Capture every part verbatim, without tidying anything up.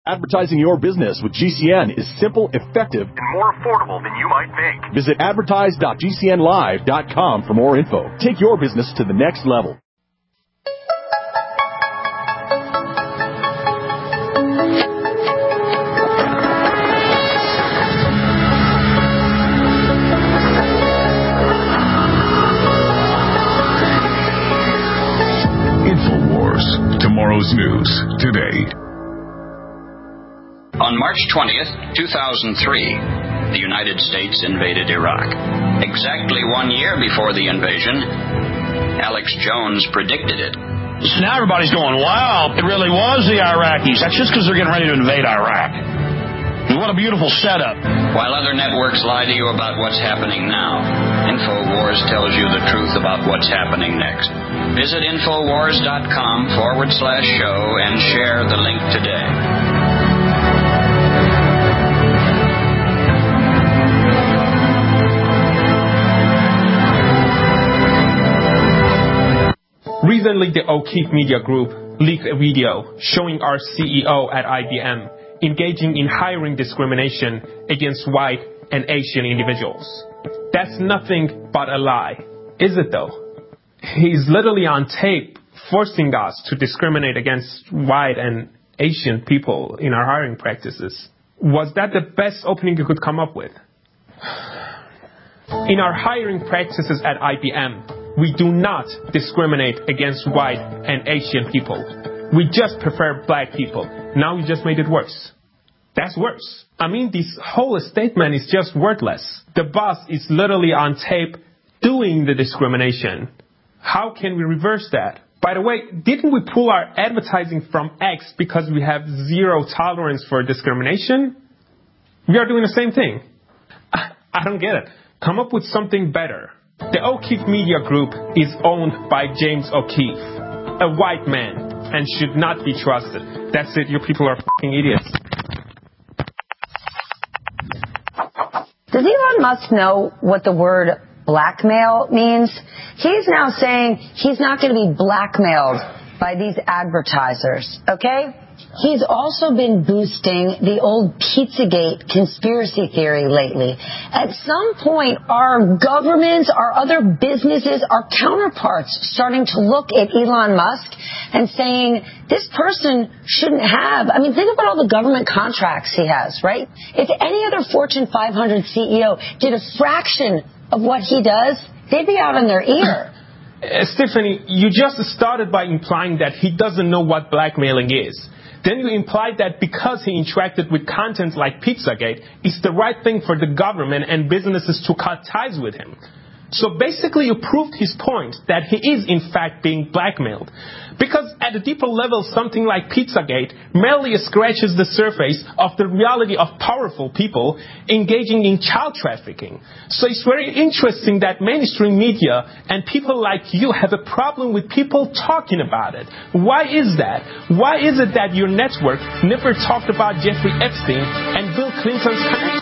Advertising your business with G C N is simple, effective, and more affordable than you might think. Visit advertise dot g c n live dot com for more info. Take your business to the next level. InfoWars, tomorrow's news today. On March twentieth, two thousand three, the United States invaded Iraq. Exactly one year before the invasion, Alex Jones predicted it. So now everybody's going, wow, it really was the Iraqis. That's just because they're getting ready to invade Iraq. And what a beautiful setup. While other networks lie to you about what's happening now, InfoWars tells you the truth about what's happening next. Visit InfoWars.com forward slash show and share the link today. Recently, the O'Keefe Media Group leaked a video showing our C E O at I B M engaging in hiring discrimination against white and Asian individuals. That's nothing but a lie, is it though? He's literally on tape forcing us to discriminate against white and Asian people in our hiring practices. Was that the best opening you could come up with? In our hiring practices at I B M, we do not discriminate against white and Asian people. We just prefer black people. Now you just made it worse. That's worse. I mean, this whole statement is just worthless. The boss is literally on tape doing the discrimination. How can we reverse that? By the way, didn't we pull our advertising from X because we have zero tolerance for discrimination? We are doing the same thing. I don't get it. Come up with something better. The O'Keefe Media Group is owned by James O'Keefe, a white man, and should not be trusted. That's it. You people are fucking idiots. Does Elon Musk know what the word blackmail means? He's now saying he's not going to be blackmailed by these advertisers, okay? He's also been boosting the old Pizzagate conspiracy theory lately. At some point, our governments, our other businesses, our counterparts starting to look at Elon Musk and saying, this person shouldn't have, I mean, think about all the government contracts he has, right? If any other Fortune five hundred C E O did a fraction of what he does, they'd be out on their ear. Uh, Stephanie, you just started by implying that he doesn't know what blackmailing is. Then you implied that because he interacted with content like Pizzagate, it's the right thing for the government and businesses to cut ties with him. So basically you proved his point that he is in fact being blackmailed. Because at a deeper level, something like Pizzagate merely scratches the surface of the reality of powerful people engaging in child trafficking. So it's very interesting that mainstream media and people like you have a problem with people talking about it. Why is that? Why is it that your network never talked about Jeffrey Epstein and Bill Clinton's connection?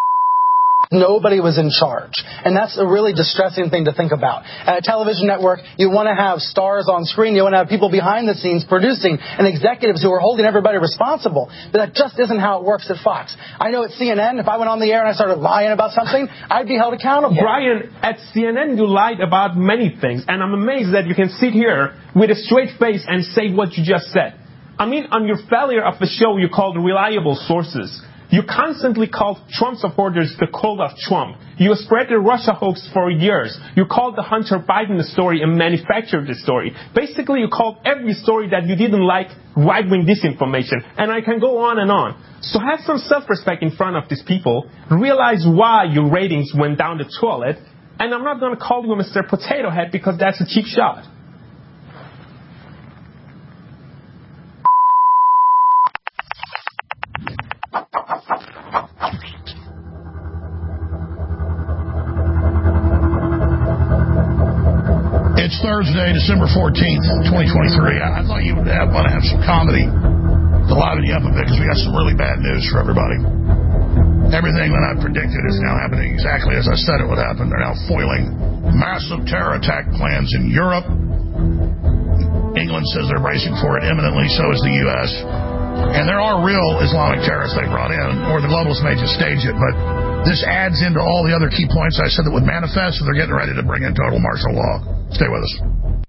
Nobody was in charge. And that's a really distressing thing to think about. At a television network, you want to have stars on screen. You want to have people behind the scenes producing and executives who are holding everybody responsible. But that just isn't how it works at Fox. I know at C N N, if I went on the air and I started lying about something, I'd be held accountable. Brian, at C N N you lied about many things. And I'm amazed that you can sit here with a straight face and say what you just said. I mean, on your failure of the show, you called reliable sources. You constantly called Trump supporters the cult of Trump. You spread the Russia hoax for years. You called the Hunter Biden story and manufactured the story. Basically, you called every story that you didn't like right-wing disinformation. And I can go on and on. So have some self-respect in front of these people. Realize why your ratings went down the toilet. And I'm not going to call you Mister Potato Head because that's a cheap shot. It's Thursday, December fourteenth, twenty twenty-three. I thought you would have, want to have some comedy to liven you up a bit because we got some really bad news for everybody. Everything that I predicted is now happening exactly as I said it would happen. They're now foiling massive terror attack plans in Europe. England says they're bracing for it imminently, so is the U S And there are real Islamic terrorists they brought in, or the globalists may just stage it, but this adds into all the other key points I said that would manifest, so they're getting ready to bring in total martial law. Stay with us.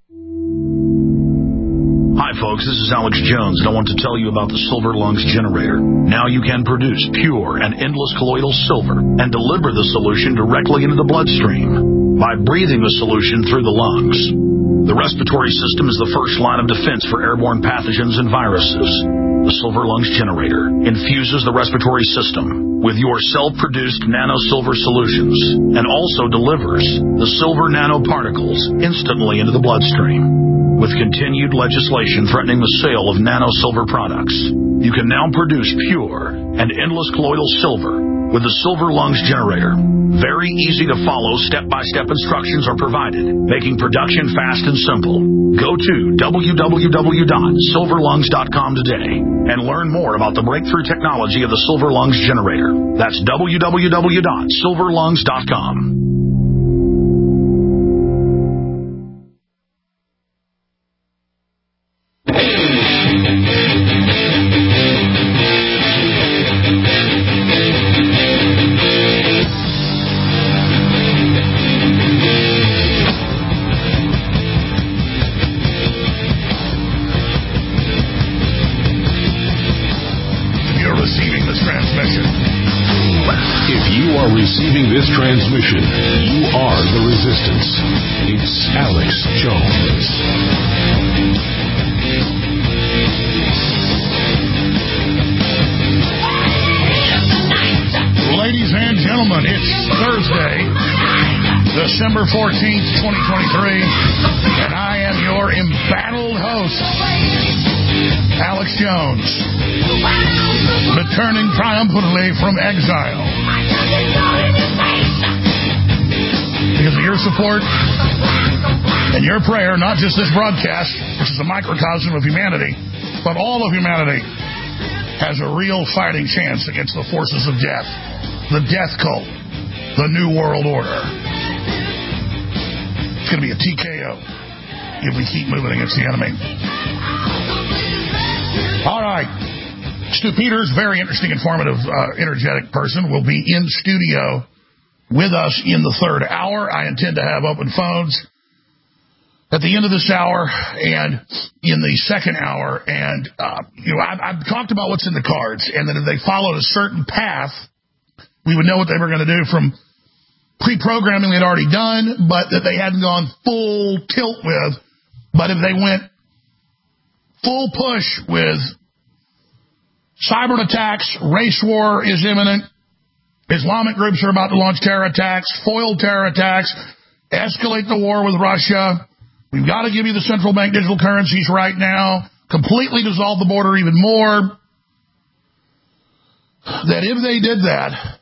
Hi, folks. This is Alex Jones, and I want to tell you about the Silver Lungs Generator. Now you can produce pure and endless colloidal silver and deliver the solution directly into the bloodstream by breathing the solution through the lungs. The respiratory system is the first line of defense for airborne pathogens and viruses. The Silver Lungs Generator infuses the respiratory system with your self-produced nano-silver solutions and also delivers the silver nanoparticles instantly into the bloodstream. With continued legislation threatening the sale of nano-silver products, you can now produce pure and endless colloidal silver with the Silver Lungs Generator. Very easy to follow, step-by-step instructions are provided, making production fast and simple. Go to w w w dot silver lungs dot com today and learn more about the breakthrough technology of the Silver Lungs Generator. That's w w w dot silver lungs dot com. Receiving this transmission, you are the resistance. It's Alex Jones. Ladies and gentlemen, it's Thursday, December fourteenth, twenty twenty-three, and I am your embattled host, Alex Jones, returning triumphantly from exile. Because of your support and your prayer, not just this broadcast, which is a microcosm of humanity, but all of humanity has a real fighting chance against the forces of death, the death cult, the New World Order. It's going to be a T K O if we keep moving against the enemy. All right. Stu Peters, very interesting, informative, uh, energetic person, will be in studio with us in the third hour. I intend to have open phones at the end of this hour and in the second hour. And, uh, you know, I've, I've talked about what's in the cards, and that if they followed a certain path, we would know what they were going to do from pre-programming they'd already done, but that they hadn't gone full tilt with. But if they went full push with cyber attacks, race war is imminent, Islamic groups are about to launch terror attacks, foil terror attacks, escalate the war with Russia, we've got to give you the central bank digital currencies right now, completely dissolve the border even more, that if they did that,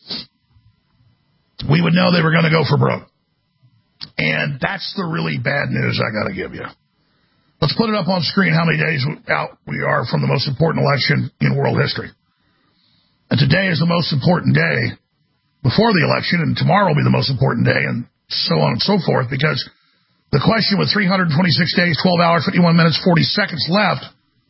we would know they were going to go for broke. And that's the really bad news I got to give you. Let's put it up on screen how many days out we are from the most important election in world history. And today is the most important day before the election, and tomorrow will be the most important day, and so on and so forth, because the question with three hundred twenty-six days, twelve hours, fifty-one minutes, forty seconds left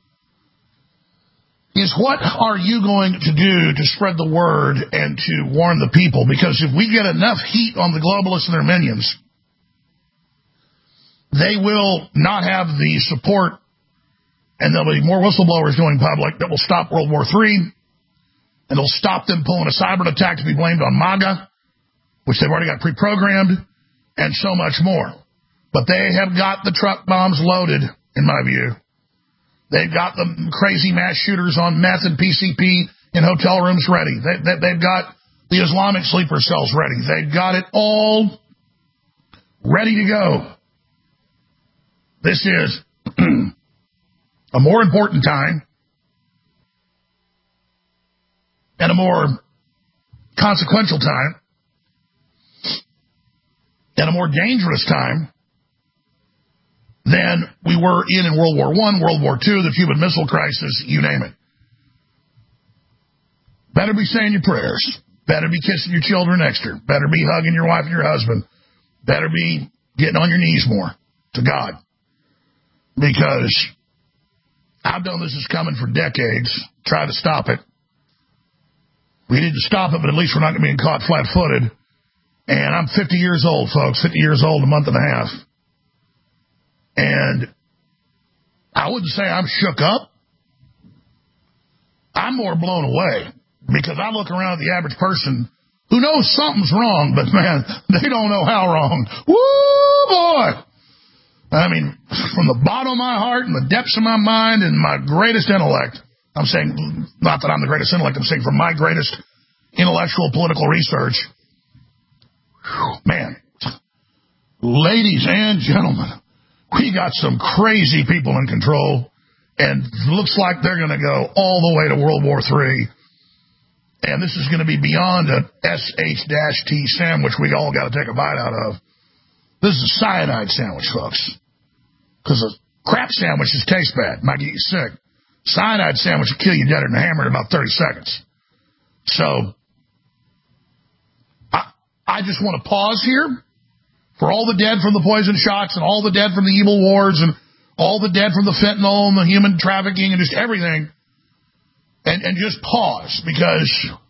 is what are you going to do to spread the word and to warn the people? Because if we get enough heat on the globalists and their minions, they will not have the support, and there'll be more whistleblowers going public that will stop World War Three, and they'll stop them pulling a cyber attack to be blamed on MAGA, which they've already got pre-programmed, and so much more. But they have got the truck bombs loaded, in my view. They've got the crazy mass shooters on meth and P C P in hotel rooms ready. They, they, they've got the Islamic sleeper cells ready. They've got it all ready to go. This is a more important time and a more consequential time and a more dangerous time than we were in in World War One, World War Two, the Cuban Missile Crisis, you name it. Better be saying your prayers. Better be kissing your children extra. Better be hugging your wife and your husband. Better be getting on your knees more to God. Because I've known this is coming for decades, tried to stop it. We need to stop it, but at least we're not going to be caught flat-footed. And I'm fifty years old, folks, fifty years old, a month and a half. And I wouldn't say I'm shook up. I'm more blown away because I look around at the average person who knows something's wrong, but, man, they don't know how wrong. Woo, boy! I mean, from the bottom of my heart and the depths of my mind and my greatest intellect, I'm saying, not that I'm the greatest intellect, I'm saying from my greatest intellectual political research, whew, man, ladies and gentlemen, we got some crazy people in control, and looks like they're going to go all the way to World War Three. And this is going to be beyond an S H T sandwich we all got to take a bite out of. This is a cyanide sandwich, folks. Because a crap sandwiches taste bad. Might get you sick. Cyanide sandwich will kill you dead in a hammer in about thirty seconds. So, I, I just want to pause here for all the dead from the poison shots and all the dead from the evil wars and all the dead from the fentanyl and the human trafficking and just everything. And, and just pause, because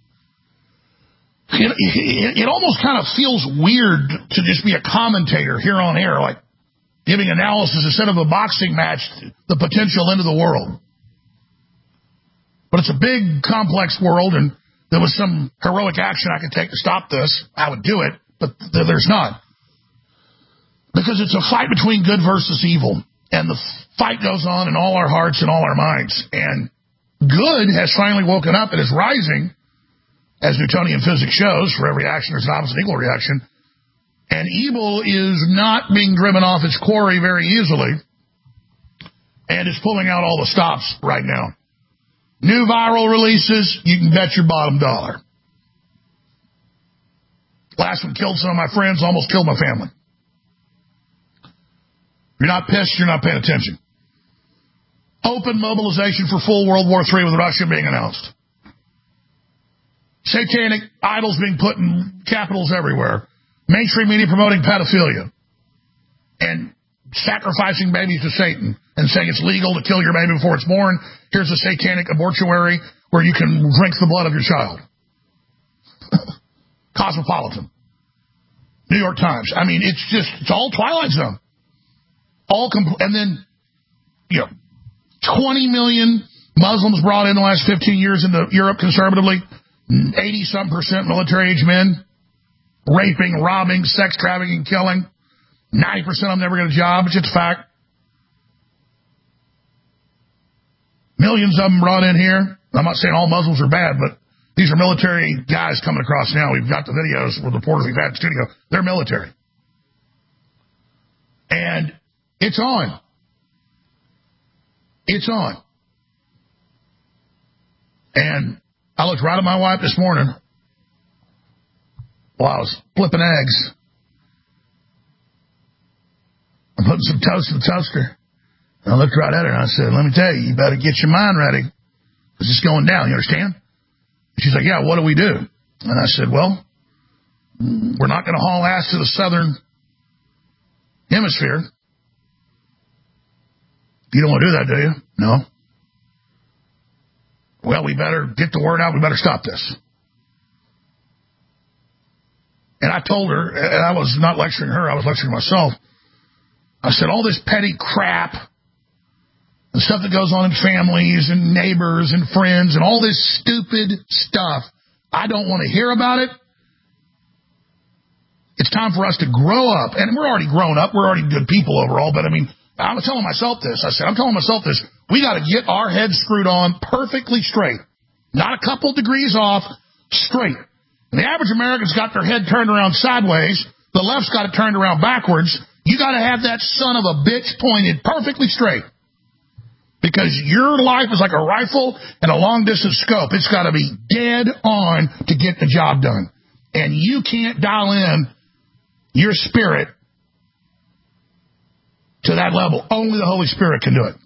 it, it, it almost kind of feels weird to just be a commentator here on air, like giving analysis instead of a boxing match, the potential end of the world. But it's a big, complex world, and there was some heroic action I could take to stop this. I would do it, but th- there's not. Because it's a fight between good versus evil, and the fight goes on in all our hearts and all our minds. And good has finally woken up and is rising, as Newtonian physics shows. For every action, there's an opposite equal reaction. And evil is not being driven off its quarry very easily, and is pulling out all the stops right now. New viral releases, you can bet your bottom dollar. Last one killed some of my friends, almost killed my family. If you're not pissed, you're not paying attention. Open mobilization for full World War Three with Russia being announced. Satanic idols being put in capitals everywhere. Mainstream media promoting pedophilia. And sacrificing babies to Satan and saying it's legal to kill your baby before it's born. Here's a satanic abortuary where you can drink the blood of your child. Cosmopolitan. New York Times. I mean, it's just, it's all Twilight Zone. All compl- and then, you know, twenty million Muslims brought in the last fifteen years into Europe conservatively. eighty-some percent military-age men. Raping, robbing, sex trafficking, killing. ninety percent of them never get a job. It's just a fact. Millions of them brought in here. I'm not saying all Muslims are bad, but these are military guys coming across now. We've got the videos with reporters we've had in the studio. They're military. And it's on. It's on. And I looked right at my wife this morning while I was flipping eggs. I'm putting some toast in the toaster. And I looked right at her and I said, let me tell you, you better get your mind ready. Because it's going down, you understand? And she's like, yeah, what do we do? And I said, well, we're not going to haul ass to the southern hemisphere. You don't want to do that, do you? No. Well, we better get the word out. We better stop this. And I told her, and I was not lecturing her, I was lecturing myself. I said, all this petty crap, the stuff that goes on in families and neighbors and friends and all this stupid stuff, I don't want to hear about it. It's time for us to grow up. And we're already grown up. We're already good people overall. But, I mean, I'm telling myself this. I said, I'm telling myself this. We got to get our heads screwed on perfectly straight. Not a couple degrees off, straight. And the average American's got their head turned around sideways. The left's got it turned around backwards. You got to have that son of a bitch pointed perfectly straight. Because your life is like a rifle and a long-distance scope. It's got to be dead on to get the job done. And you can't dial in your spirit to that level. Only the Holy Spirit can do it.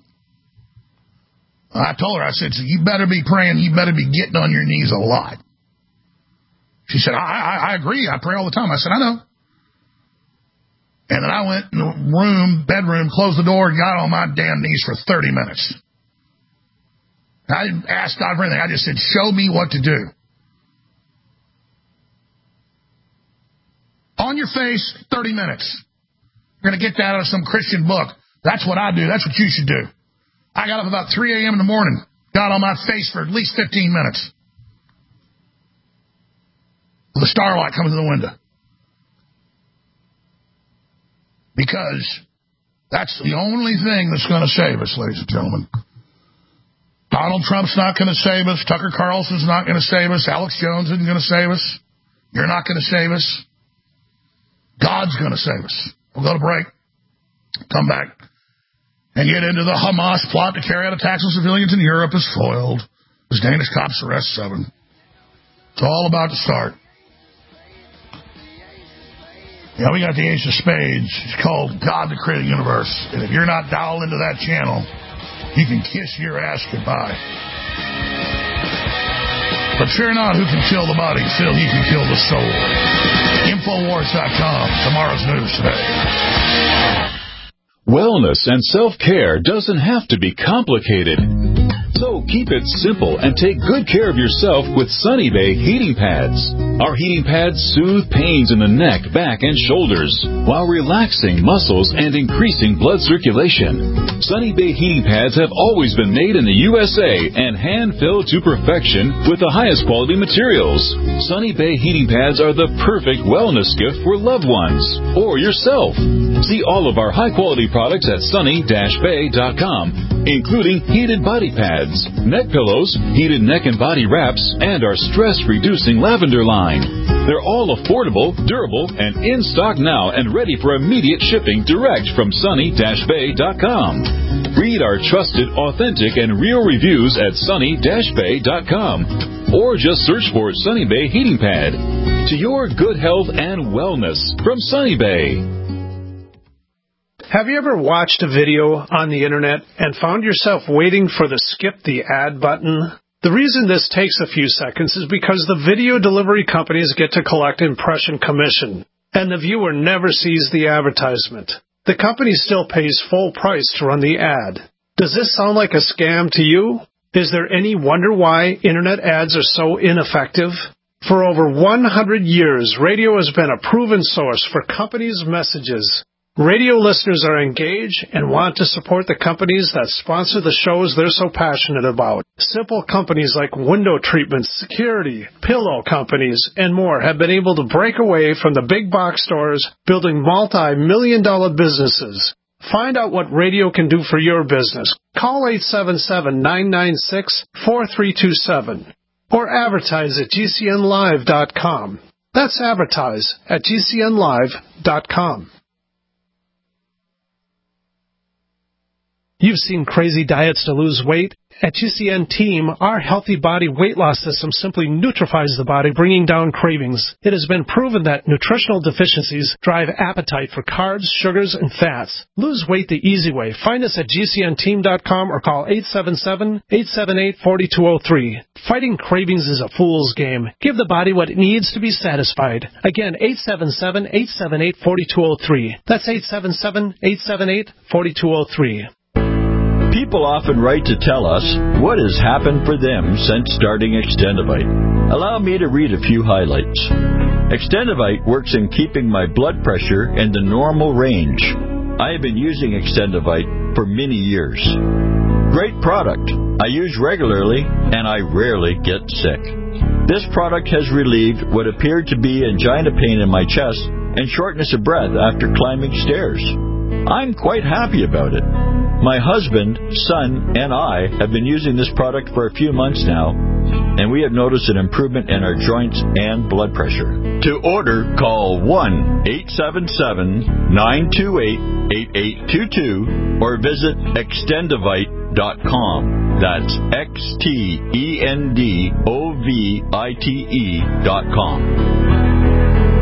I told her, I said, so you better be praying. You better be getting on your knees a lot. She said, I, I, I agree. I pray all the time. I said, I know. And then I went in the room, bedroom, closed the door, and got on my damn knees for thirty minutes. I didn't ask God for anything. I just said, show me what to do. On your face, thirty minutes. You're going to get that out of some Christian book. That's what I do. That's what you should do. I got up about three a.m. in the morning, got on my face for at least fifteen minutes. With the starlight coming through the window. Because that's the only thing that's going to save us, ladies and gentlemen. Donald Trump's not going to save us. Tucker Carlson's not going to save us. Alex Jones isn't going to save us. You're not going to save us. God's going to save us. We'll go to break. Come back. And get into the Hamas plot to carry out attacks on civilians in Europe is foiled. As Danish cops arrest seven. It's all about to start. Yeah, we got the Ace of Spades. It's called God the Creator Universe. And if you're not dialed into that channel, you can kiss your ass goodbye. But fear not who can kill the body, still he can kill the soul. Infowars dot com, tomorrow's news today. Wellness and self-care doesn't have to be complicated. So keep it simple and take good care of yourself with Sunny Bay heating pads. Our heating pads soothe pains in the neck, back, and shoulders while relaxing muscles and increasing blood circulation. Sunny Bay heating pads have always been made in the U S A and hand-filled to perfection with the highest quality materials. Sunny Bay heating pads are the perfect wellness gift for loved ones or yourself. See all of our high-quality products at sunny dash bay dot com, including heated body pads, neck pillows, heated neck and body wraps, and our stress-reducing lavender line. They're all affordable, durable, and in stock now and ready for immediate shipping direct from sunny dash bay dot com. Read our trusted, authentic, and real reviews at sunny dash bay dot com or just search for Sunny Bay Heating Pad. To your good health and wellness from Sunny Bay. Have you ever watched a video on the internet and found yourself waiting for the skip the ad button? The reason this takes a few seconds is because the video delivery companies get to collect impression commission, and the viewer never sees the advertisement. The company still pays full price to run the ad. Does this sound like a scam to you? Is there any wonder why internet ads are so ineffective? For over one hundred years, radio has been a proven source for companies' messages. Radio listeners are engaged and want to support the companies that sponsor the shows they're so passionate about. Simple companies like window treatments, security, pillow companies, and more have been able to break away from the big box stores, building multi-million dollar businesses. Find out what radio can do for your business. Call eight seven seven, nine nine six, four three two seven or advertise at G C N live dot com. That's advertise at G C N live dot com. You've seen crazy diets to lose weight. At G C N Team, our healthy body weight loss system simply neutralizes the body, bringing down cravings. It has been proven that nutritional deficiencies drive appetite for carbs, sugars, and fats. Lose weight the easy way. Find us at G C N team dot com or call eight seven seven, eight seven eight, four two zero three. Fighting cravings is a fool's game. Give the body what it needs to be satisfied. Again, eight seven seven, eight seven eight, four two zero three. That's eight seven seven, eight seven eight, four two zero three. People often write to tell us what has happened for them since starting Extendivite. Allow me to read a few highlights. Extendivite works in keeping my blood pressure in the normal range. I have been using Extendivite for many years. Great product. I use regularly and I rarely get sick. This product has relieved what appeared to be angina pain in my chest and shortness of breath after climbing stairs. I'm quite happy about it. My husband, son, and I have been using this product for a few months now, and we have noticed an improvement in our joints and blood pressure. To order, call one eight seven seven, nine two eight, eight eight two two or visit extendivite dot com. That's X T E N D O V I T E dot com.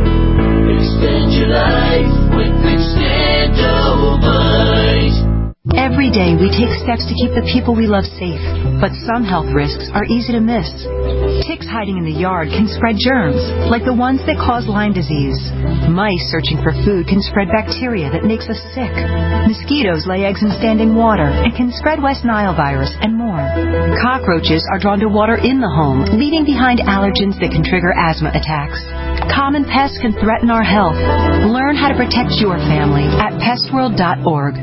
Extend your life with Extendivite. Every day we take steps to keep the people we love safe, but some health risks are easy to miss. Ticks hiding in the yard can spread germs, like the ones that cause Lyme disease. Mice searching for food can spread bacteria that makes us sick. Mosquitoes lay eggs in standing water and can spread West Nile virus and more. Cockroaches are drawn to water in the home, leaving behind allergens that can trigger asthma attacks. Common pests can threaten our health. Learn how to protect your family at pest world dot org.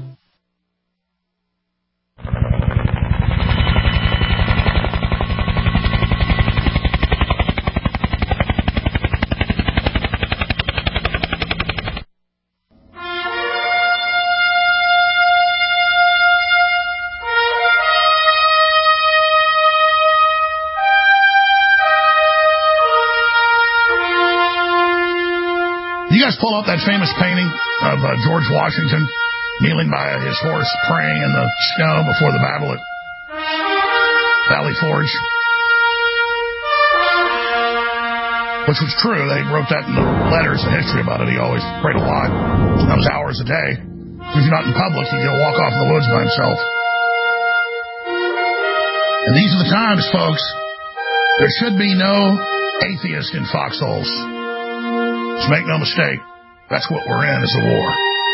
Pull up that famous painting of uh, George Washington kneeling by his horse, praying in the snow before the battle at Valley Forge. Which was true. They wrote that in the letters, the history about it. He always prayed a lot. That was hours a day. If you're not in public, he'd go walk off in the woods by himself. And these are the times, folks. There should be no atheist in foxholes. Just make no mistake, that's what we're in, is a war.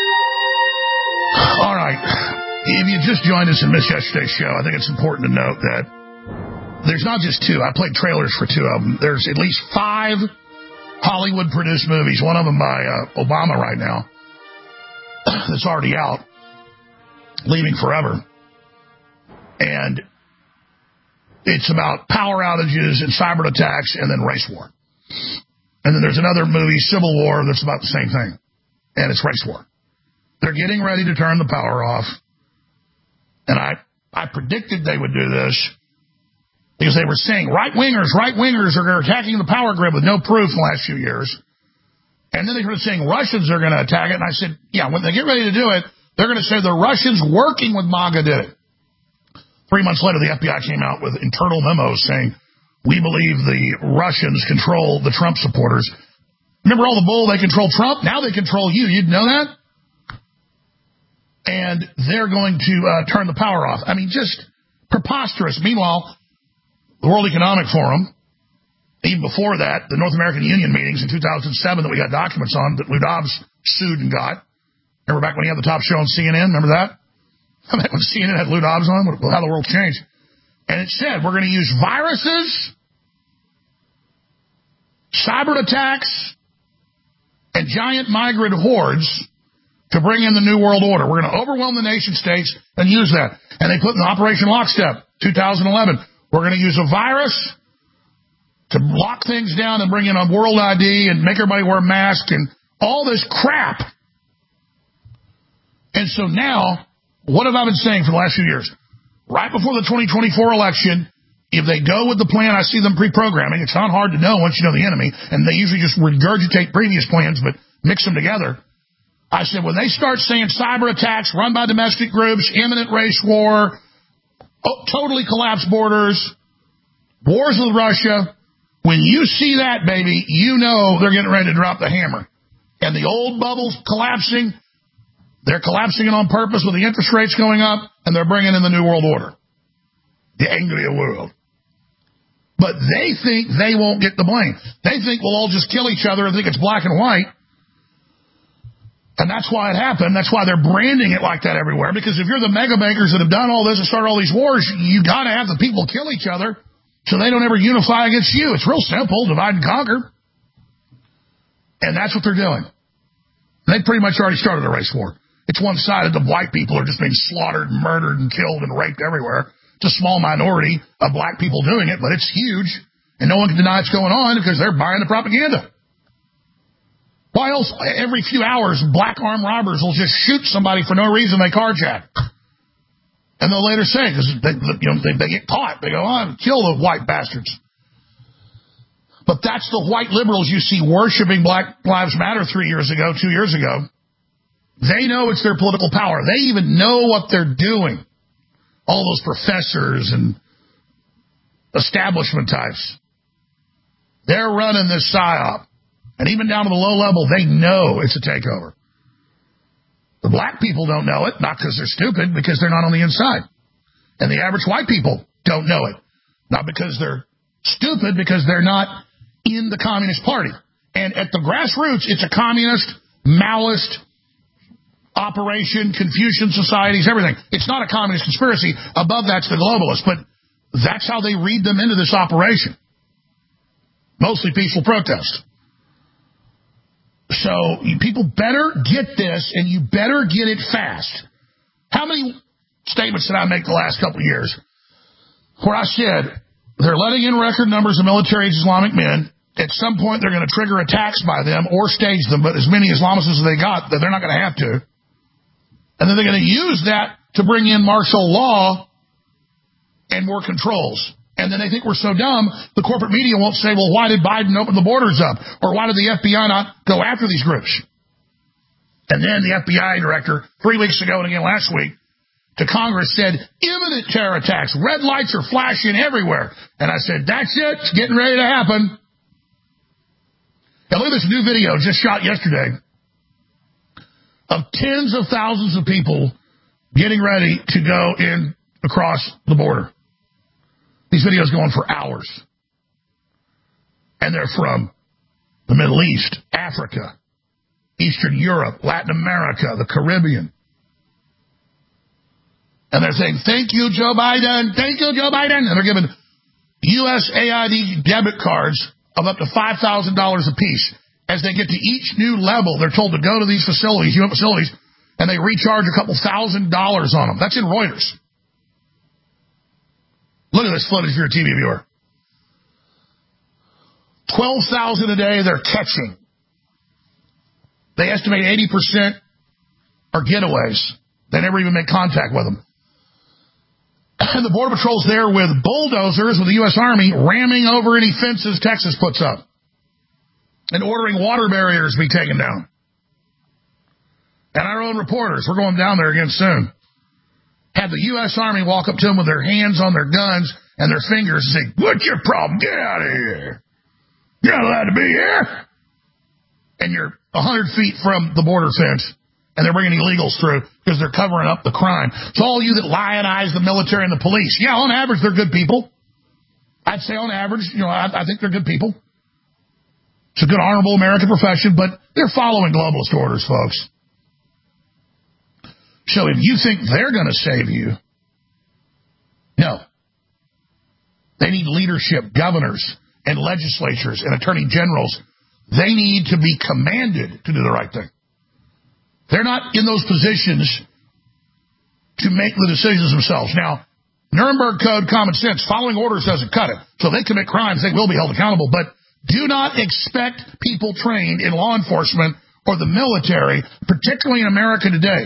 All right. If you just joined us and missed yesterday's show, I think it's important to note that there's not just two. I played trailers for two of them. There's at least five Hollywood-produced movies, one of them by uh, Obama right now, that's already out, Leaving Forever. And it's about power outages and cyber attacks and then race war. And then there's another movie, Civil War, that's about the same thing. And it's race war. They're getting ready to turn the power off. And I, I predicted they would do this because they were saying right-wingers, right-wingers are attacking the power grid with no proof in the last few years. And then they started saying Russians are going to attack it. And I said, yeah, when they get ready to do it, they're going to say the Russians working with MAGA did it. Three months later, the F B I came out with internal memos saying, we believe the Russians control the Trump supporters. Remember all the bull? They control Trump. Now they control you. You'd know that? And they're going to uh, turn the power off. I mean, just preposterous. Meanwhile, the World Economic Forum, even before that, the North American Union meetings in two thousand seven that we got documents on that Lou Dobbs sued and got. Remember back when he had the top show on C N N? Remember that? I mean, when C N N had Lou Dobbs on, how the world changed. And it said we're going to use viruses, cyber attacks, and giant migrant hordes to bring in the New World Order. We're going to overwhelm the nation states and use that. And they put in Operation Lockstep, two thousand eleven. We're going to use a virus to lock things down and bring in a world I D and make everybody wear masks and all this crap. And so now, what have I been saying for the last few years? Right before the twenty twenty-four election, if they go with the plan, I see them pre-programming. It's not hard to know once you know the enemy, and they usually just regurgitate previous plans but mix them together. I said, when they start saying cyber attacks run by domestic groups, imminent race war, oh, totally collapsed borders, wars with Russia, when you see that, baby, you know they're getting ready to drop the hammer. And the old bubble's collapsing. They're collapsing it on purpose with the interest rates going up, and they're bringing in the New World Order. The angrier world. But they think they won't get the blame. They think we'll all just kill each other and think it's black and white. And that's why it happened. That's why they're branding it like that everywhere. Because if you're the mega bankers that have done all this and started all these wars, you got to have the people kill each other so they don't ever unify against you. It's real simple, divide and conquer. And that's what they're doing. They pretty much already started a race war. It's one-sided. The white people are just being slaughtered, murdered, and killed and raped everywhere. It's a small minority of black people doing it, but it's huge, and no one can deny it's going on because they're buying the propaganda. Why else, every few hours, black armed robbers will just shoot somebody for no reason they carjack? And they'll later say, because they, you know, they, they get caught, they go, oh, kill the white bastards. But that's the white liberals you see worshiping Black Lives Matter three years ago, two years ago. They know it's their political power. They even know what they're doing. All those professors and establishment types. They're running this psyop. And even down to the low level, they know it's a takeover. The black people don't know it, not because they're stupid, because they're not on the inside. And the average white people don't know it, not because they're stupid, because they're not in the Communist Party. And at the grassroots, it's a communist, Maoist operation, Confucian societies, everything. It's not a communist conspiracy. Above that's the globalists, but that's how they read them into this operation. Mostly peaceful protest. So you people better get this, and you better get it fast. How many statements did I make the last couple of years where I said they're letting in record numbers of military Islamic men? At some point, they're going to trigger attacks by them or stage them, but as many Islamists as they got, that they're not going to have to. And then they're going to use that to bring in martial law and more controls. And then they think we're so dumb, the corporate media won't say, well, why did Biden open the borders up? Or why did the F B I not go after these groups? And then the F B I director, three weeks ago and again last week, to Congress said, imminent terror attacks, red lights are flashing everywhere. And I said, that's it, it's getting ready to happen. Now look at this new video just shot yesterday of tens of thousands of people getting ready to go in across the border. These videos go on for hours. And they're from the Middle East, Africa, Eastern Europe, Latin America, the Caribbean. And they're saying, thank you, Joe Biden. Thank you, Joe Biden. And they're giving U S A I D debit cards of up to five thousand dollars apiece. As they get to each new level, they're told to go to these facilities, U N facilities, and they recharge a couple thousand dollars on them. That's in Reuters. Look at this footage if you're a T V viewer. twelve thousand a day they're catching. They estimate eighty percent are getaways. They never even make contact with them. And the Border Patrol's there with bulldozers with the U S Army ramming over any fences Texas puts up and ordering water barriers be taken down. And our own reporters, we're going down there again soon, have the U S Army walk up to them with their hands on their guns and their fingers and say, what's your problem? Get out of here. You're not allowed to be here. And you're one hundred feet from the border fence. And they're bringing illegals through because they're covering up the crime. So all you that lionize the military and the police, yeah, on average, they're good people. I'd say on average, you know, I, I think they're good people. It's a good, honorable American profession, but they're following globalist orders, folks. So if you think they're going to save you, no. They need leadership, governors, and legislatures, and attorney generals. They need to be commanded to do the right thing. They're not in those positions to make the decisions themselves. Now, Nuremberg Code, common sense, following orders doesn't cut it. So if they commit crimes, they will be held accountable. But do not expect people trained in law enforcement or the military, particularly in America today,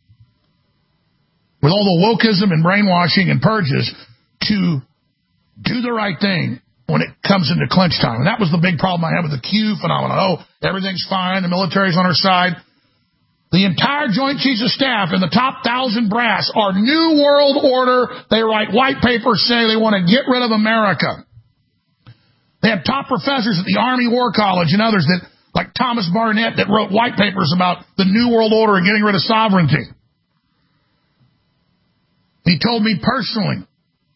with all the wokeism and brainwashing and purges, to do the right thing when it comes into clinch time. And that was the big problem I had with the Q phenomenon. Oh, everything's fine, the military's on our side. The entire Joint Chiefs of Staff and the top thousand brass are New World Order. They write white papers saying they want to get rid of America. They have top professors at the Army War College and others that, like Thomas Barnett, that wrote white papers about the New World Order and getting rid of sovereignty. He told me personally,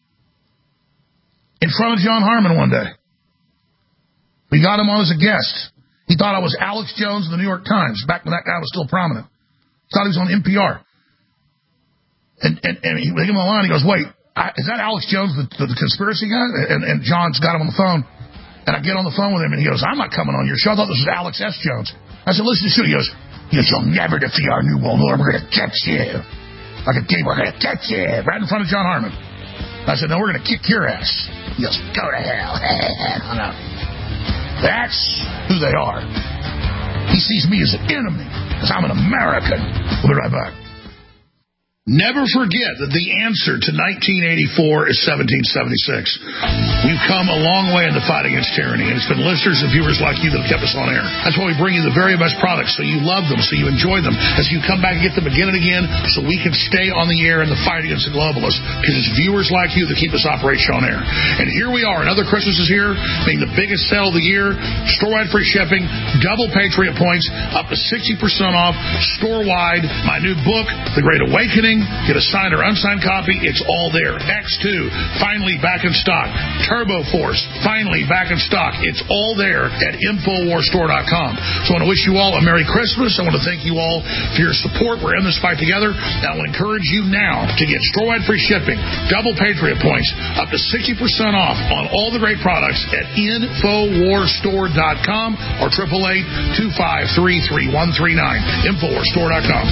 in front of John Harmon one day, we got him on as a guest. He thought I was Alex Jones of the New York Times, back when that guy was still prominent. Thought he was on N P R. And, and, and he came on the line, he goes, wait, I, is that Alex Jones, the, the, the conspiracy guy? And, and John's got him on the phone. And I get on the phone with him, and he goes, I'm not coming on your show. I thought this was Alex S. Jones. I said, listen to the show. He goes, he goes, you'll never defeat our New World Order. We're going to catch you. Like a game, we're going to catch you. Right in front of John Harmon. I said, no, we're going to kick your ass. He goes, go to hell. I know. That's who they are. He sees me as an enemy because I'm an American. We'll be right back. Never forget that the answer to nineteen eighty-four is seventeen seventy-six. We've come a long way in the fight against tyranny, and it's been listeners and viewers like you that have kept us on air. That's why we bring you the very best products, so you love them, so you enjoy them, as you come back and get them again and again, so we can stay on the air in the fight against the globalists, because it's viewers like you that keep this operation on air. And here we are. Another Christmas is here, being the biggest sale of the year. Store-wide free shipping, double Patriot points, up to sixty percent off, store-wide. My new book, The Great Awakening. Get a signed or unsigned copy. It's all there. X two, finally back in stock. Turbo Force, finally back in stock. It's all there at Infowars Store dot com. So I want to wish you all a Merry Christmas. I want to thank you all for your support. We're in this fight together. And I will encourage you now to get store-wide free shipping, double Patriot points, up to sixty percent off on all the great products at Infowars Store dot com or eight eight eight, two five three, three one three nine. Infowars Store dot com.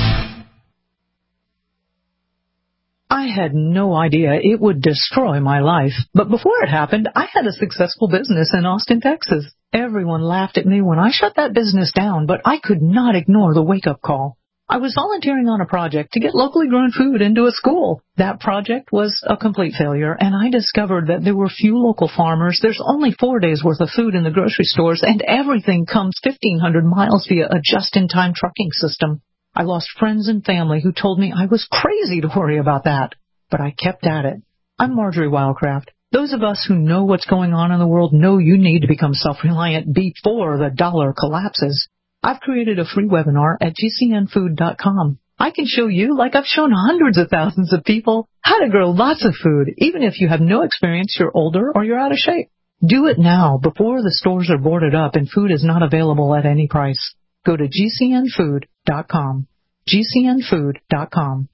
I had no idea it would destroy my life, but before it happened, I had a successful business in Austin, Texas. Everyone laughed at me when I shut that business down, but I could not ignore the wake-up call. I was volunteering on a project to get locally grown food into a school. That project was a complete failure, and I discovered that there were few local farmers, there's only four days' worth of food in the grocery stores, and everything comes fifteen hundred miles via a just-in-time trucking system. I lost friends and family who told me I was crazy to worry about that, but I kept at it. I'm Marjorie Wildcraft. Those of us who know what's going on in the world know you need to become self-reliant before the dollar collapses. I've created a free webinar at G C N food dot com. I can show you, like I've shown hundreds of thousands of people, how to grow lots of food, even if you have no experience, you're older, or you're out of shape. Do it now, before the stores are boarded up and food is not available at any price. Go to G C N food dot com. G C N food dot com.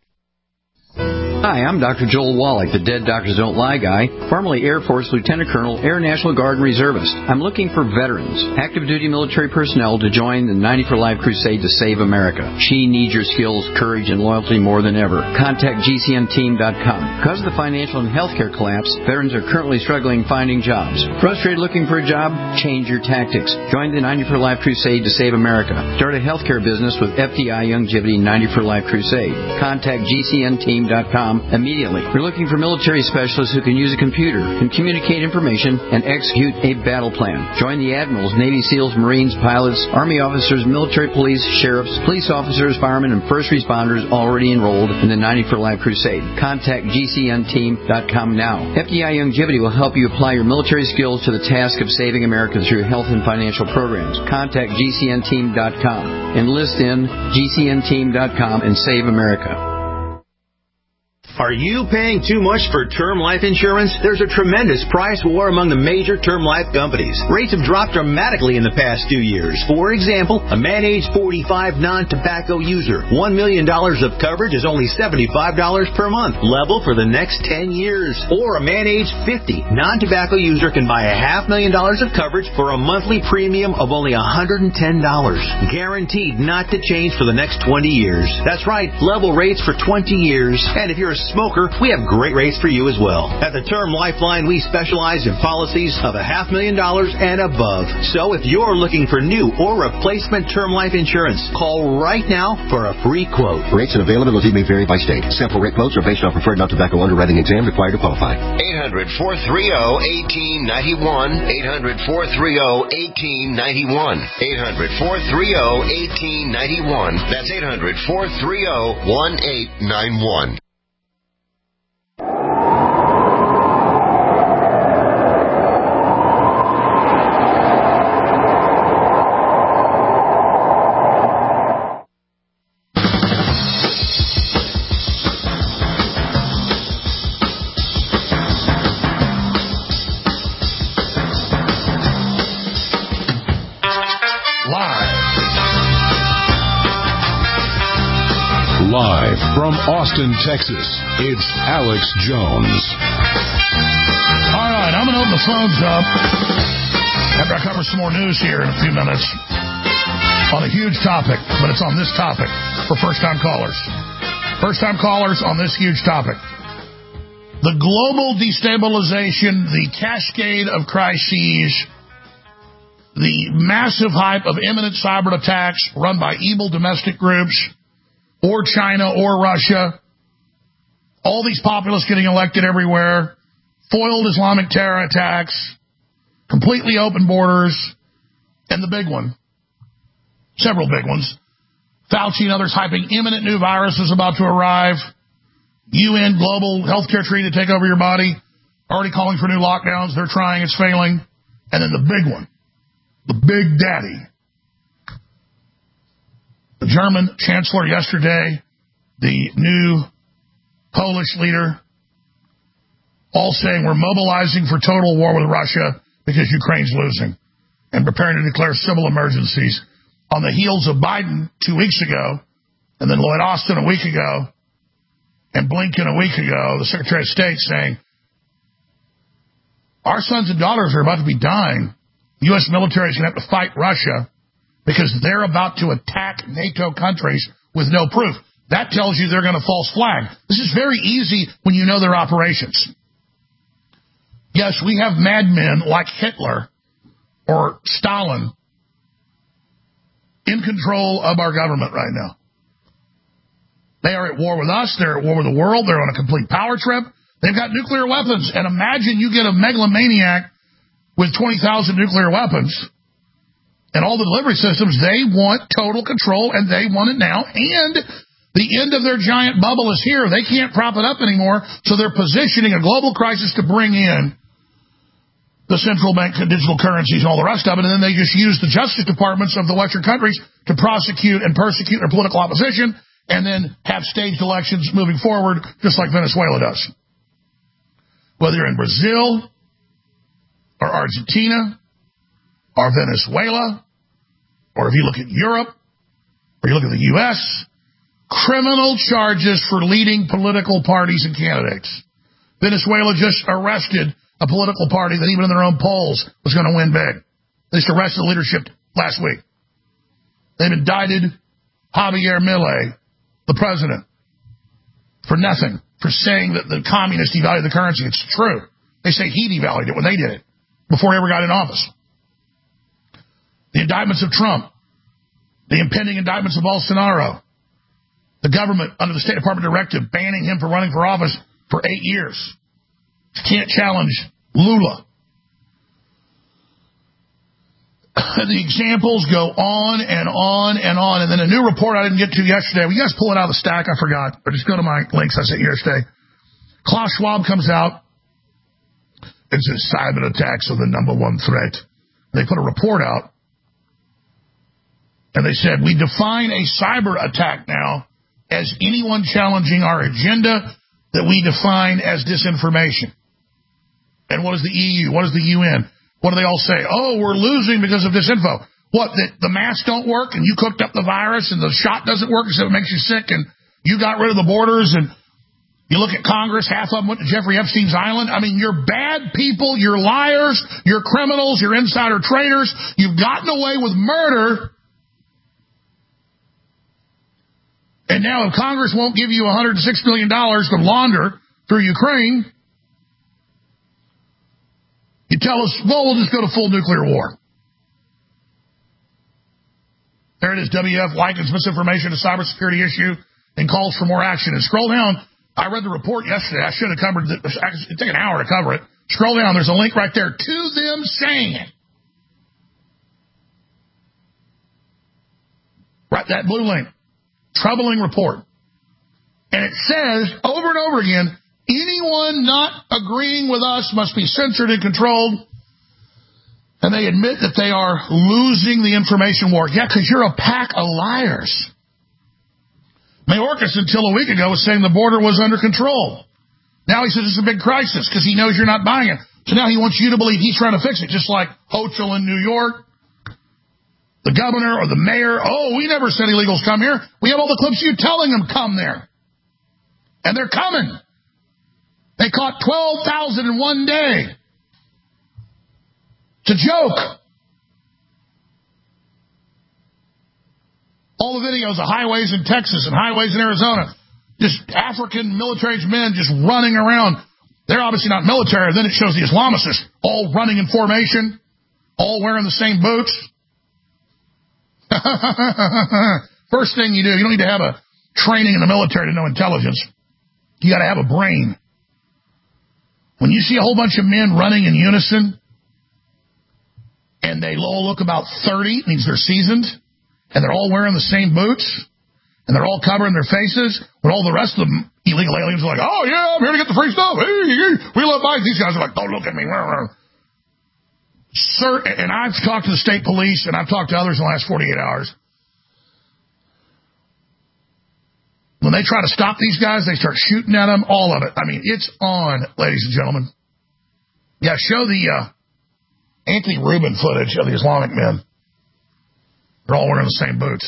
Hi, I'm Doctor Joel Wallach, the Dead Doctors Don't Lie guy, formerly Air Force Lieutenant Colonel, Air National Guard and Reservist. I'm looking for veterans, active duty military personnel to join the ninety for Life crusade to save America. She needs your skills, courage, and loyalty more than ever. Contact G C N team dot com. Because of the financial and healthcare collapse, veterans are currently struggling finding jobs. Frustrated looking for a job? Change your tactics. Join the ninety for Life crusade to save America. Start a healthcare business with F D I Youngevity ninety for Life crusade. Contact G C N team dot com immediately. We're looking for military specialists who can use a computer, can communicate information, and execute a battle plan. Join the admirals, Navy SEALs, Marines, pilots, Army officers, military police, sheriffs, police officers, firemen, and first responders already enrolled in the ninety for Life crusade. Contact G C N team dot com now. F D I Youngevity will help you apply your military skills to the task of saving America through health and financial programs. Contact G C N team dot com. Enlist in G C N team dot com and save America. Are you paying too much for term life insurance? There's a tremendous price war among the major term life companies. Rates have dropped dramatically in the past two years. For example, a man age forty-five non-tobacco user, one million dollars of coverage is only seventy-five dollars per month, level for the next ten years. Or a man age fifty non-tobacco user can buy a half million dollars of coverage for a monthly premium of only one hundred ten dollars. Guaranteed not to change for the next twenty years. That's right, level rates for twenty years. And if you're a smoker, we have great rates for you as well. At the Term Lifeline, we specialize in policies of a half million dollars and above. So if you're looking for new or replacement term life insurance, call right now for a free quote. Rates and availability may vary by state. Sample rate quotes are based on preferred non-tobacco underwriting exam required to qualify. eight hundred, four three zero, one eight nine one. eight hundred, four three zero, one eight nine one. eight hundred, four three zero, one eight nine one. That's eight hundred, four three zero, one eight nine one. Live from Austin, Texas, it's Alex Jones. All right, I'm going to open the phones up after I cover some more news here in a few minutes on a huge topic, but it's on this topic for first-time callers. First-time callers on this huge topic. The global destabilization, the cascade of crises, the massive hype of imminent cyber attacks run by evil domestic groups, or China, or Russia, all these populists getting elected everywhere, foiled Islamic terror attacks, completely open borders, and the big one, several big ones, Fauci and others hyping imminent new viruses about to arrive, U N global healthcare treaty to take over your body, already calling for new lockdowns. They're trying, it's failing. And then the big one, the big daddy, the German chancellor yesterday, the new Polish leader, all saying we're mobilizing for total war with Russia because Ukraine's losing and preparing to declare civil emergencies on the heels of Biden two weeks ago, and then Lloyd Austin a week ago, and Blinken a week ago, the Secretary of State, saying, our sons and daughters are about to be dying. The U S military is going to have to fight Russia because they're about to attack NATO countries with no proof. That tells you they're going to false flag. This is very easy when you know their operations. Yes, we have madmen like Hitler or Stalin in control of our government right now. They are at war with us. They're at war with the world. They're on a complete power trip. They've got nuclear weapons. And imagine you get a megalomaniac with twenty thousand nuclear weapons and all the delivery systems. They want total control, and they want it now. And the end of their giant bubble is here. They can't prop it up anymore, so they're positioning a global crisis to bring in the central bank digital currencies and all the rest of it, and then they just use the justice departments of the Western countries to prosecute and persecute their political opposition, and then have staged elections moving forward, just like Venezuela does. Whether you're in Brazil, or Argentina, or Venezuela, or if you look at Europe, or you look at the U S, criminal charges for leading political parties and candidates. Venezuela just arrested a political party that even in their own polls was going to win big. They just arrested the leadership last week. They've indicted Javier Milei, the president, for nothing, for saying that the communists devalued the currency. It's true. They say he devalued it when they did it, before he ever got in office. The indictments of Trump, the impending indictments of Bolsonaro, the government under the State Department directive banning him from running for office for eight years. Can't challenge Lula. The examples go on and on and on. And then a new report I didn't get to yesterday. Well, you guys pull it out of the stack. I forgot. But just go to my links I sent yesterday. Klaus Schwab comes out and says cyber attacks are the number one threat. They put a report out. And they said, we define a cyber attack now as anyone challenging our agenda that we define as disinformation. And what is the E U? What is the U N? What do they all say? Oh, we're losing because of disinfo. What, the, the masks don't work and you cooked up the virus and the shot doesn't work so it makes you sick and you got rid of the borders and you look at Congress, half of them went to Jeffrey Epstein's island. I mean, you're bad people, you're liars, you're criminals, you're insider traders. You've gotten away with murder. And now if Congress won't give you one hundred six million dollars to launder through Ukraine, you tell us, well, we'll just go to full nuclear war. There it is. W F likens misinformation a cybersecurity issue and calls for more action. And scroll down. I read the report yesterday. I should have covered it. It took an hour to cover it. Scroll down. There's a link right there to them saying it. Right, that blue link. Troubling report. And it says over and over again, anyone not agreeing with us must be censored and controlled. And they admit that they are losing the information war. Yeah, because you're a pack of liars. Mayorkas, until a week ago, was saying the border was under control. Now he says it's a big crisis because he knows you're not buying it. So now he wants you to believe he's trying to fix it, just like Hochul in New York, the governor or the mayor. Oh, we never said illegals come here. We have all the clips of you telling them come there. And they're coming. They caught twelve thousand in one day. It's a joke. All the videos of highways in Texas and highways in Arizona, just African military men just running around. They're obviously not military. Then it shows the Islamicists all running in formation, all wearing the same boots. First thing you do, you don't need to have a training in the military to know intelligence. You got to have a brain. When you see a whole bunch of men running in unison, and they all look about thirty, it means they're seasoned, and they're all wearing the same boots, and they're all covering their faces, when all the rest of them illegal aliens are like, oh, yeah, I'm here to get the free stuff. Hey, hey, we love Biden. These guys are like, don't look at me. Sir, and I've talked to the state police, and I've talked to others in the last forty-eight hours. When they try to stop these guys, they start shooting at them, all of it. I mean, it's on, ladies and gentlemen. Yeah, show the uh, Anthony Rubin footage of the Islamic men. They're all wearing the same boots.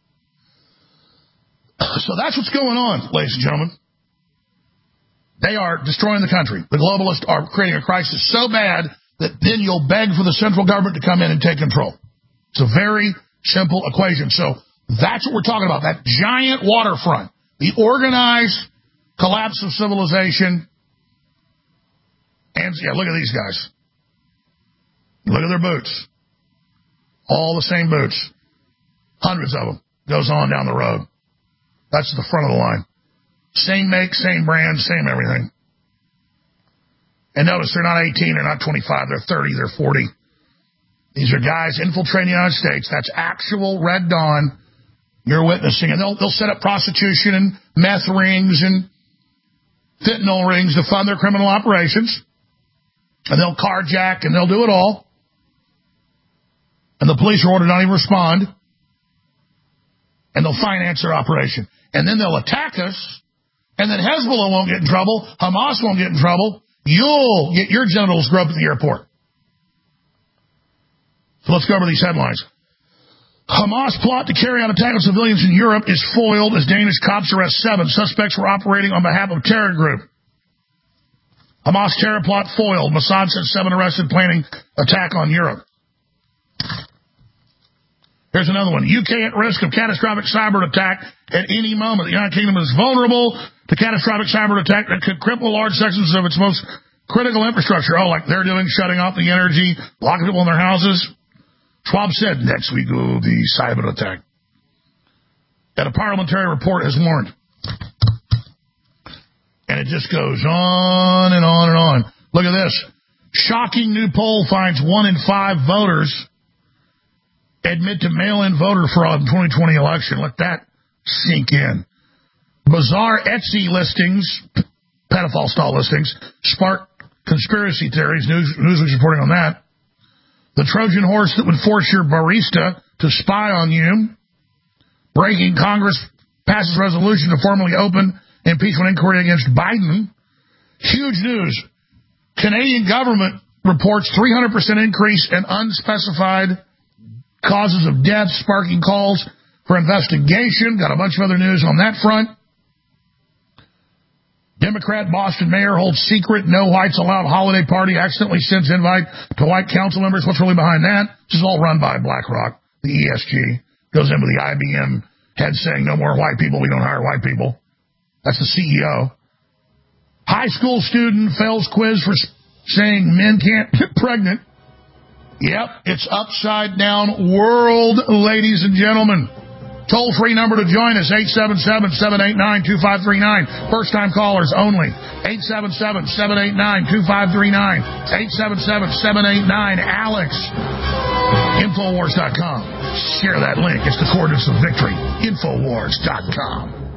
So that's what's going on, ladies and gentlemen. They are destroying the country. The globalists are creating a crisis so bad that then you'll beg for the central government to come in and take control. It's a very simple equation. So that's what we're talking about, that giant waterfront, the organized collapse of civilization. And, yeah, look at these guys. Look at their boots. All the same boots. Hundreds of them. Goes on down the road. That's the front of the line. Same make, same brand, same everything. And notice they're not eighteen, they're not twenty-five, they're thirty, they're forty. These are guys infiltrating the United States. That's actual Red Dawn you're witnessing. And they'll, they'll set up prostitution and meth rings and fentanyl rings to fund their criminal operations. And they'll carjack and they'll do it all. And the police are ordered not even respond. And they'll finance their operation. And then they'll attack us. And then Hezbollah won't get in trouble. Hamas won't get in trouble. You'll get your genitals grubbed at the airport. So let's go over these headlines. Hamas plot to carry out attack on civilians in Europe is foiled as Danish cops arrest seven. Suspects were operating on behalf of terror group. Hamas terror plot foiled. Mossad said seven arrested planning attack on Europe. Here's another one. U K at risk of catastrophic cyber attack at any moment. The United Kingdom is vulnerable to catastrophic cyber attack that could cripple large sections of its most critical infrastructure. Oh, like they're doing, shutting off the energy, locking people in their houses. Schwab said next week will the cyber attack. And a parliamentary report has warned. And it just goes on and on and on. Look at this. Shocking new poll finds one in five voters admit to mail-in voter fraud in twenty twenty election. Let that sink in. Bizarre Etsy listings, pedophile-style listings, spark conspiracy theories. News, Newsweek's reporting on that. The Trojan horse that would force your barista to spy on you. Breaking, Congress passes resolution to formally open impeachment inquiry against Biden. Huge news. Canadian government reports three hundred percent increase in unspecified causes of death, sparking calls for investigation. Got a bunch of other news on that front. Democrat Boston mayor holds secret no whites allowed holiday party, accidentally sends invite to white council members. What's really behind that? This is all run by BlackRock, the E S G. Goes in with the I B M head saying no more white people, we don't hire white people. That's the C E O. High school student fails quiz for saying men can't get pregnant. Yep, it's upside down world, ladies and gentlemen. Toll-free number to join us, eight seven seven, seven eight nine, two five three nine. First-time callers only, eight seven seven, seven eight nine, two five three nine. eight seven seven, seven eight nine, Alex. Infowars dot com. Share that link. It's the coordinates of victory. Infowars dot com.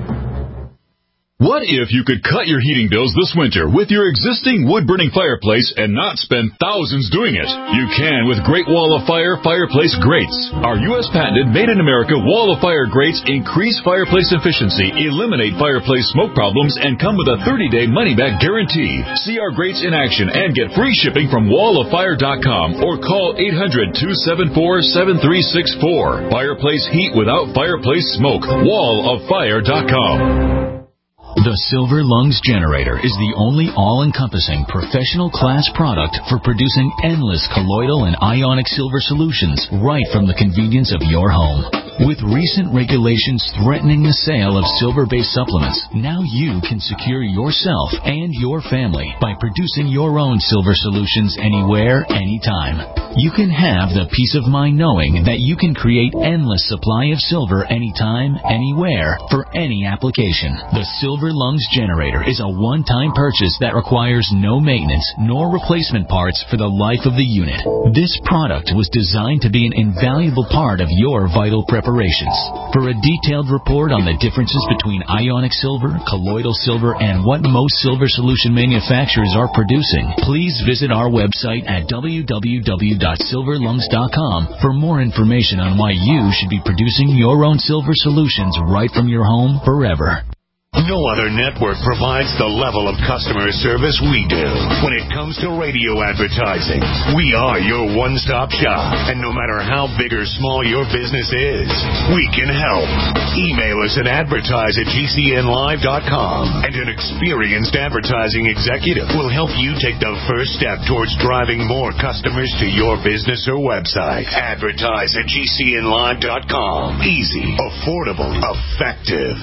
What if you could cut your heating bills this winter with your existing wood-burning fireplace and not spend thousands doing it? You can with Great Wall of Fire Fireplace Grates. Our U S patented made-in-America Wall of Fire grates increase fireplace efficiency, eliminate fireplace smoke problems, and come with a thirty-day money-back guarantee. See our grates in action and get free shipping from wall of fire dot com or call eight hundred, two seven four, seven three six four. Fireplace heat without fireplace smoke. wall of fire dot com. The Silver Lungs Generator is the only all-encompassing professional class product for producing endless colloidal and ionic silver solutions right from the convenience of your home. With recent regulations threatening the sale of silver-based supplements, now you can secure yourself and your family by producing your own silver solutions anywhere, anytime. You can have the peace of mind knowing that you can create endless supply of silver anytime, anywhere, for any application. The Silver Lungs Generator is a one-time purchase that requires no maintenance nor replacement parts for the life of the unit. This product was designed to be an invaluable part of your vital preparations. For a detailed report on the differences between ionic silver, colloidal silver, and what most silver solution manufacturers are producing, please visit our website at w w w dot silver lungs dot com for more information on why you should be producing your own silver solutions right from your home forever. No other network provides the level of customer service we do. When it comes to radio advertising, we are your one-stop shop. And no matter how big or small your business is, we can help. Email us at advertise at g c n live dot com, and an experienced advertising executive will help you take the first step towards driving more customers to your business or website. Advertise at g c n live dot com. Easy, affordable, effective.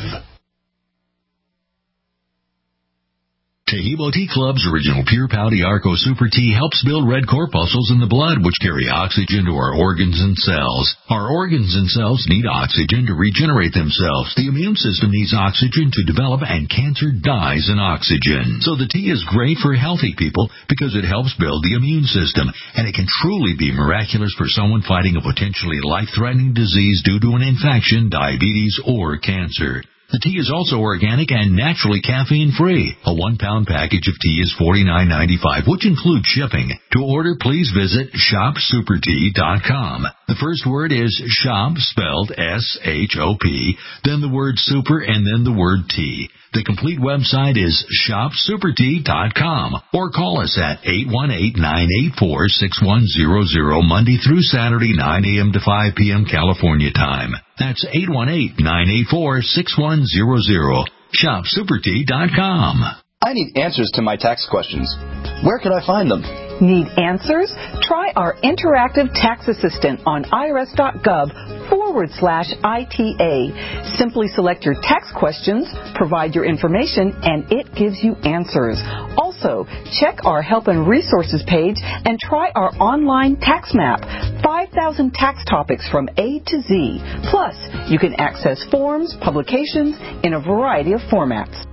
Taheebo Tea Club's original Pure Pouty Arco Super Tea helps build red corpuscles in the blood, which carry oxygen to our organs and cells. Our organs and cells need oxygen to regenerate themselves. The immune system needs oxygen to develop, and cancer dies in oxygen. So the tea is great for healthy people because it helps build the immune system, and it can truly be miraculous for someone fighting a potentially life-threatening disease due to an infection, diabetes, or cancer. The tea is also organic and naturally caffeine-free. A one-pound package of tea is forty-nine ninety-five, which includes shipping. To order, please visit shop super tea dot com. The first word is shop, spelled S H O P, then the word super, and then the word tea. The complete website is shop super tea dot com, or call us at eight one eight, nine eight four, six one zero zero, Monday through Saturday, nine a.m. to five p.m. California time. That's eight one eight, nine eight four, six one zero zero. shop super tea dot com. I need answers to my tax questions. Where can I find them? Need answers? Try our interactive tax assistant on irs.gov forward slash ITA. Simply select your tax questions, provide your information, and it gives you answers. Also, check our help and resources page and try our online tax map. five thousand tax topics from A to Z. Plus, you can access forms, publications in a variety of formats.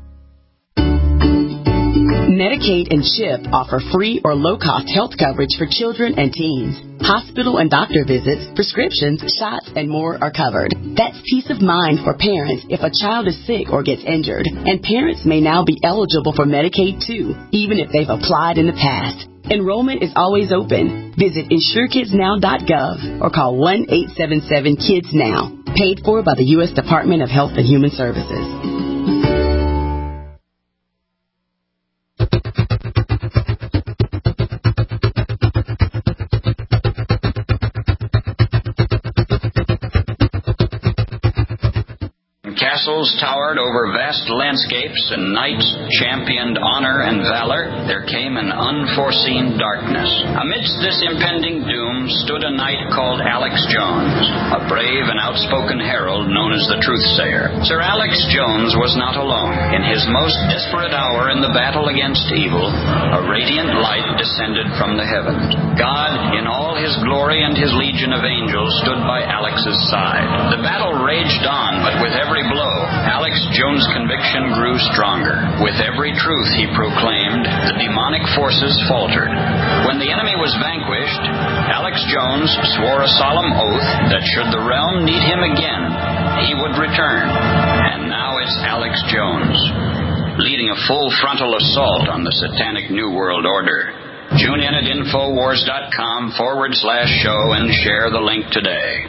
Medicaid and CHIP offer free or low-cost health coverage for children and teens. Hospital and doctor visits, prescriptions, shots, and more are covered. That's peace of mind for parents if a child is sick or gets injured. And parents may now be eligible for Medicaid, too, even if they've applied in the past. Enrollment is always open. Visit insure kids now dot gov or call one eight seven seven kids now. Paid for by the U S Department of Health and Human Services. Castles towered over vast landscapes, and knights championed honor and valor. There came an unforeseen darkness. Amidst this impending doom stood a knight called Alex Jones, a brave and outspoken herald known as the Truthsayer. Sir Alex Jones was not alone. In his most desperate hour in the battle against evil, a radiant light descended from the heavens. God, in all his glory and his legion of angels, stood by Alex's side. The battle raged on, but with every blow, Alex Jones' conviction grew stronger. With every truth he proclaimed, the demonic forces faltered. When the enemy was vanquished, Alex Jones swore a solemn oath that should the realm need him again, he would return. And now it's Alex Jones, leading a full frontal assault on the satanic New World Order. Tune in at Infowars.com forward slash show and share the link today.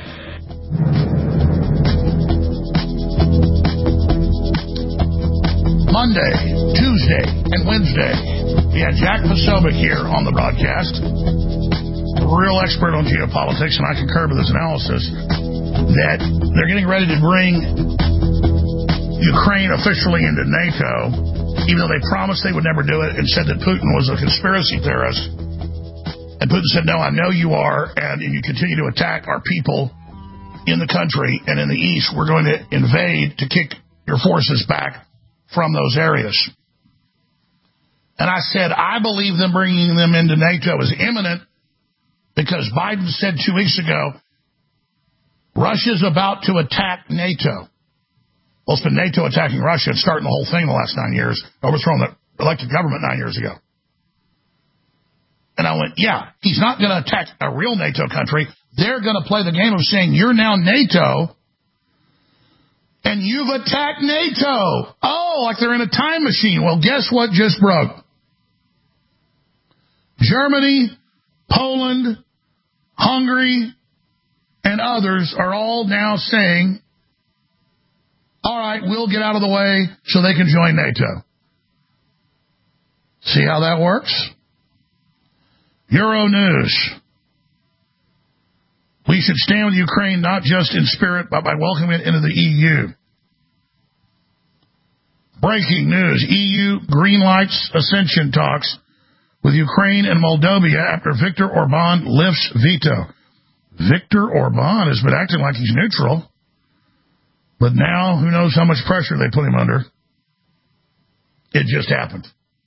Monday, Tuesday, and Wednesday, we had Jack Posobiec here on the broadcast, a real expert on geopolitics, and I concur with his analysis that they're getting ready to bring Ukraine officially into NATO, even though they promised they would never do it and said that Putin was a conspiracy theorist. And Putin said, no, I know you are, and you continue to attack our people in the country and in the East, we're going to invade to kick your forces back from those areas. And I said, I believe them bringing them into NATO is imminent because Biden said two weeks ago, Russia's about to attack NATO. Well, it's been NATO attacking Russia and starting the whole thing the last nine years, overthrowing the elected government nine years ago. And I went, yeah, he's not going to attack a real NATO country. They're going to play the game of saying, you're now NATO, and you've attacked NATO. Oh, like they're in a time machine. Well, guess what just broke? Germany, Poland, Hungary, and others are all now saying, all right, we'll get out of the way so they can join NATO. See how that works? Euro News. We should stand with Ukraine not just in spirit, but by welcoming it into the E U. Breaking news. E U greenlights accession talks with Ukraine and Moldova after Viktor Orban lifts veto. Viktor Orban has been acting like he's neutral, but now who knows how much pressure they put him under. It just happened.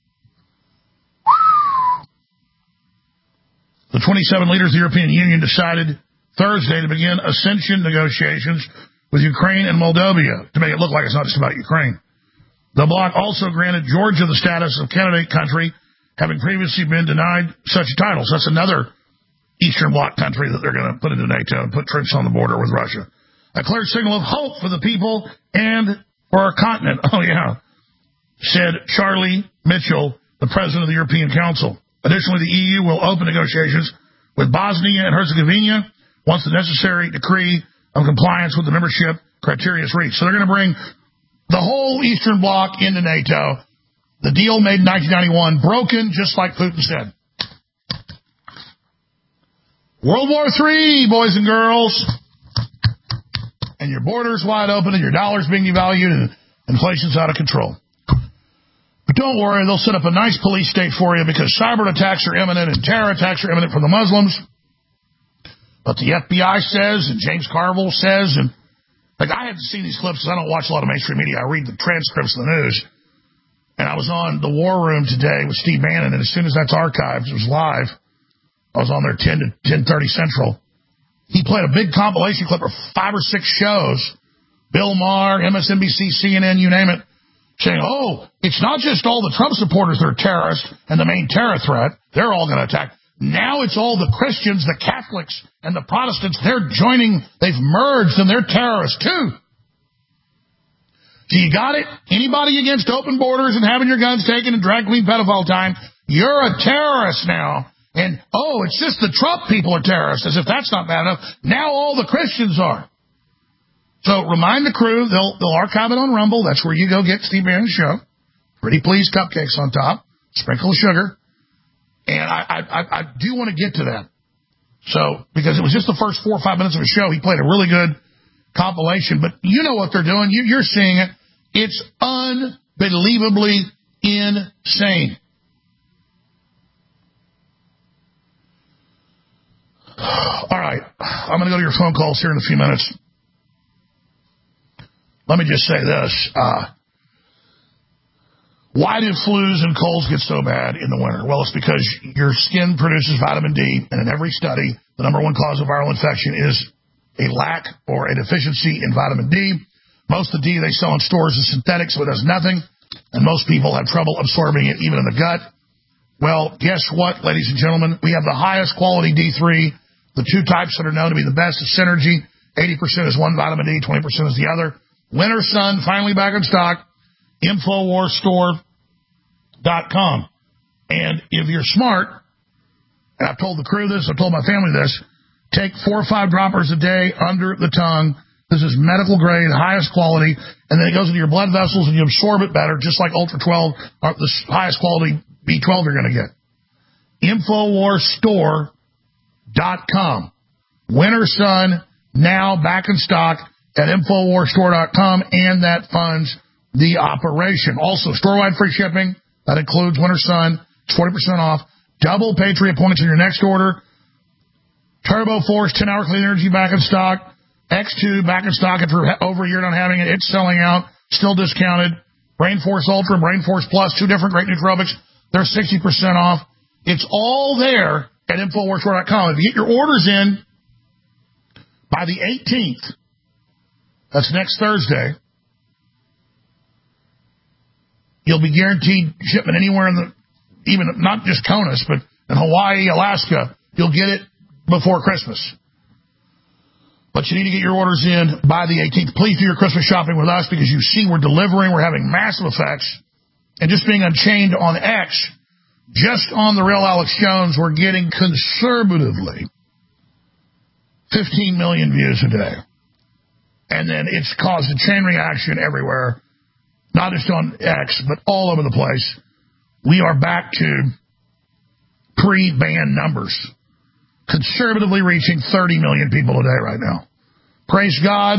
The twenty-seven leaders of the European Union decided Thursday to begin accession negotiations with Ukraine and Moldova to make it look like it's not just about Ukraine. The bloc also granted Georgia the status of candidate country, having previously been denied such titles. That's another Eastern Bloc country that they're going to put into NATO and put troops on the border with Russia. A clear signal of hope for the people and for our continent. Oh, yeah, said Charlie Mitchell, the president of the European Council. Additionally, the E U will open negotiations with Bosnia and Herzegovina once the necessary decree of compliance with the membership criteria is reached. So they're going to bring the whole Eastern Bloc into NATO. The deal made in nineteen ninety-one, broken just like Putin said. World War Three, boys and girls. And your borders wide open and your dollar's being devalued and inflation's out of control. But don't worry, they'll set up a nice police state for you because cyber attacks are imminent and terror attacks are imminent from the Muslims. But the F B I says, and James Carville says, and like I haven't seen these clips because I don't watch a lot of mainstream media. I read the transcripts of the news. And I was on the War Room today with Steve Bannon, and as soon as that's archived, it was live. I was on there ten to ten thirty Central. He played a big compilation clip of five or six shows, Bill Maher, M S N B C, C N N, you name it, saying, oh, it's not just all the Trump supporters that are terrorists and the main terror threat. They're all going to attack. Now it's all the Christians, the Catholics, and the Protestants. They're joining. They've merged, and they're terrorists, too. So you got it? Anybody against open borders and having your guns taken and drag queen pedophile time, you're a terrorist now. And, oh, it's just the Trump people are terrorists, as if that's not bad enough. Now all the Christians are. So remind the crew, they'll they'll archive it on Rumble. That's where you go get Steve Bannon's show. Pretty please cupcakes on top. Sprinkle of sugar. And I, I, I, I do want to get to that. So, because it was just the first four or five minutes of a show, he played a really good compilation. But you know what they're doing. You, you're seeing it. It's unbelievably insane. All right. I'm going to go to your phone calls here in a few minutes. Let me just say this. Uh, why do flus and colds get so bad in the winter? Well, it's because your skin produces vitamin D, and in every study, the number one cause of viral infection is a lack or a deficiency in vitamin D. Most of the D they sell in stores is synthetic, so it does nothing, and most people have trouble absorbing it, even in the gut. Well, guess what, ladies and gentlemen? We have the highest quality D three. The two types that are known to be the best is Synergy. eighty percent is one vitamin D, twenty percent is the other. Winter Sun, finally back in stock. Infowars Store dot com. And if you're smart, and I've told the crew this, I've told my family this, take four or five droppers a day under the tongue. This is medical grade, highest quality, and then it goes into your blood vessels and you absorb it better, just like Ultra twelve, or the highest quality B twelve you're going to get. Infowars Store dot com. Winter Sun, now back in stock at Infowars Store dot com, and that funds the operation. Also, store-wide free shipping. That includes Winter Sun. It's forty percent off. Double Patriot points in your next order. Turbo Force ten hour clean energy back in stock. X two, back in stock after over a year not having it. It's selling out, still discounted. Brainforce Ultra, Brainforce Plus, two different great nootropics. They're sixty percent off. It's all there at Infowars Store dot com. If you get your orders in by the eighteenth, that's next Thursday, you'll be guaranteed shipment anywhere in the, even not just CONUS, but in Hawaii, Alaska, you'll get it before Christmas. But you need to get your orders in by the eighteenth. Please do your Christmas shopping with us because you see we're delivering, we're having massive effects. And just being unchained on X, just on The Real Alex Jones, we're getting conservatively fifteen million views a day. And then it's caused a chain reaction everywhere, not just on X, but all over the place. We are back to pre-ban numbers, conservatively reaching thirty million people a day right now. Praise God.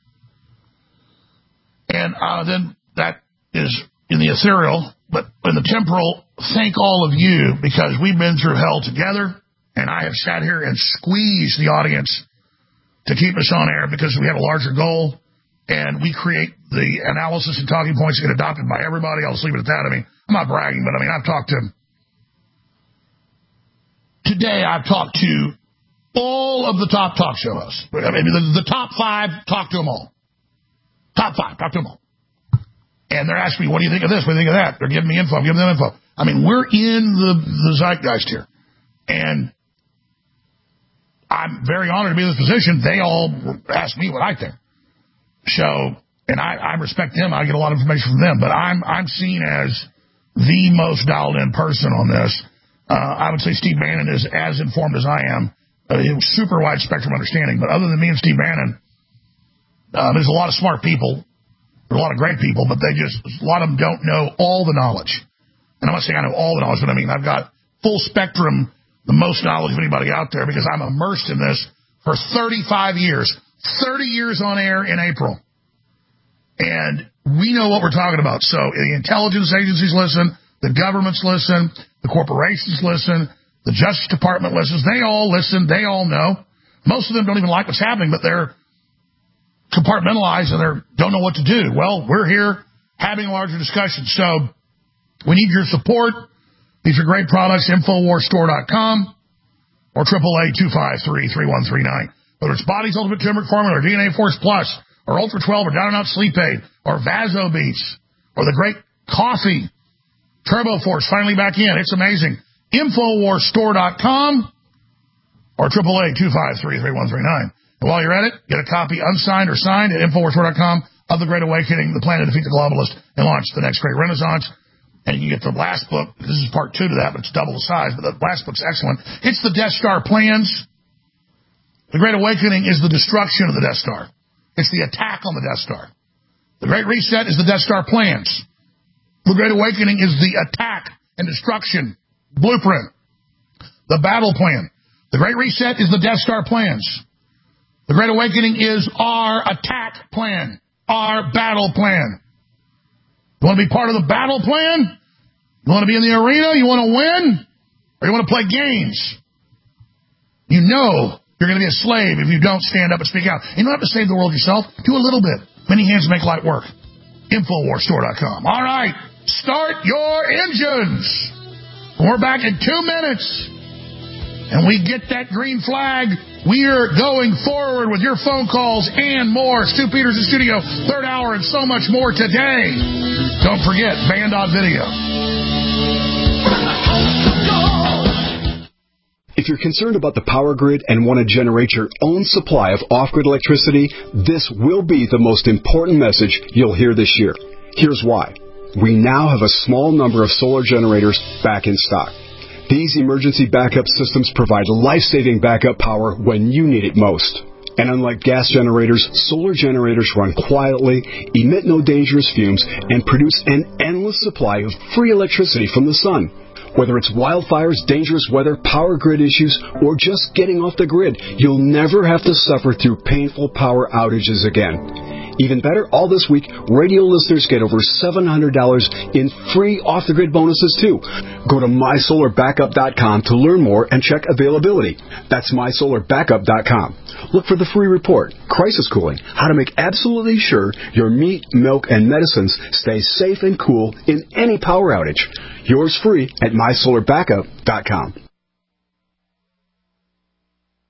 And uh, then that is in the ethereal, but in the temporal, thank all of you because we've been through hell together, and I have sat here and squeezed the audience to keep us on air because we have a larger goal, and we create the analysis and talking points that get adopted by everybody. I'll just leave it at that. I mean, I'm not bragging, but I mean, I've talked to Today, I've talked to all of the top talk show hosts. I mean, the, the top five, talk to them all. Top five, talk to them all. And they're asking me, what do you think of this? What do you think of that? They're giving me info. I'm giving them info. I mean, we're in the, the zeitgeist here. And I'm very honored to be in this position. They all ask me what I think. So, and I, I respect them. I get a lot of information from them. But I'm, I'm seen as the most dialed-in person on this. Uh, I would say Steve Bannon is as informed as I am. Uh, super wide spectrum understanding. But other than me and Steve Bannon, uh, there's a lot of smart people. There's a lot of great people, but they just, a lot of them don't know all the knowledge. And I'm not saying I know all the knowledge, but I mean, I've got full spectrum, the most knowledge of anybody out there because I'm immersed in this for thirty-five years. thirty years on air in April. And we know what we're talking about. So the intelligence agencies listen, the governments listen, the corporations listen, the Justice Department listens. They all listen. They all know. Most of them don't even like what's happening, but they're compartmentalized and they don't know what to do. Well, we're here having a larger discussion. So we need your support. These are great products, Infowars Store dot com or triple A two five three, three one three nine. Whether it's Body's Ultimate Turmeric Formula or D N A Force Plus or Ultra twelve or Down and Out Sleep Aid or Vaso Beats or the great coffee, Turbo Force finally back in. It's amazing. Infowars Store dot com or triple A two five three, three one three nine. And while you're at it, get a copy unsigned or signed at Infowars Store dot com of The Great Awakening, The Plan to Defeat the Globalist and Launch the Next Great Renaissance. And you get the last book. This is part two to that, but it's double the size. But the last book's excellent. It's the Death Star plans. The Great Awakening is the destruction of the Death Star. It's the attack on the Death Star. The Great Reset is the Death Star plans. The Great Awakening is the attack and destruction blueprint. The battle plan. The Great Reset is the Death Star plans. The Great Awakening is our attack plan, our battle plan. You want to be part of the battle plan? You want to be in the arena? You want to win? Or you want to play games? You know you're going to be a slave if you don't stand up and speak out. You don't have to save the world yourself. Do a little bit. Many hands make light work. Infowars Store dot com. All right. Start your engines. We're back in two minutes. And we get that green flag. We are going forward with your phone calls and more. Stu Peters in studio, third hour, and so much more today. Don't forget, Band on Video. If you're concerned about the power grid and want to generate your own supply of off-grid electricity, this will be the most important message you'll hear this year. Here's why. We now have a small number of solar generators back in stock. These emergency backup systems provide life-saving backup power when you need it most. And unlike gas generators, solar generators run quietly, emit no dangerous fumes, and produce an endless supply of free electricity from the sun. Whether it's wildfires, dangerous weather, power grid issues, or just getting off the grid, you'll never have to suffer through painful power outages again. Even better, all this week, radio listeners get over seven hundred dollars in free off-the-grid bonuses, too. Go to my solar backup dot com to learn more and check availability. That's my solar backup dot com. Look for the free report, Crisis Cooling, how to make absolutely sure your meat, milk, and medicines stay safe and cool in any power outage. Yours free at my solar backup dot com.